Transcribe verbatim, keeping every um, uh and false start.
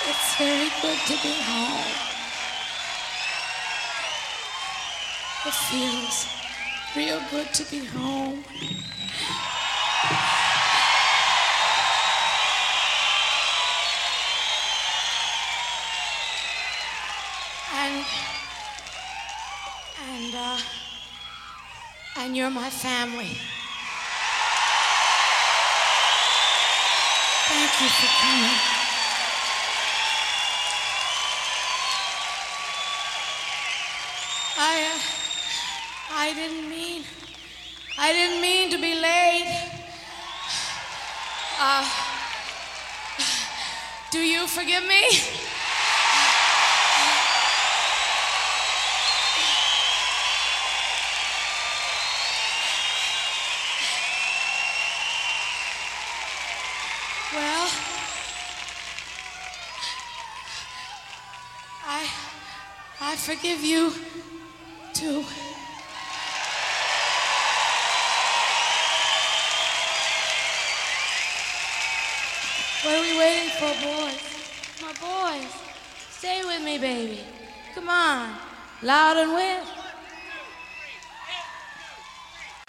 It's very good to be home. It feels real good to be home. And, and, uh, and you're my family. Thank you for coming. I, uh, I didn't mean, I didn't mean to be late. Uh, do you forgive me? Well, I, I forgive you too. What are we waiting for, boys? My boys, stay with me, baby. Come on, loud and well.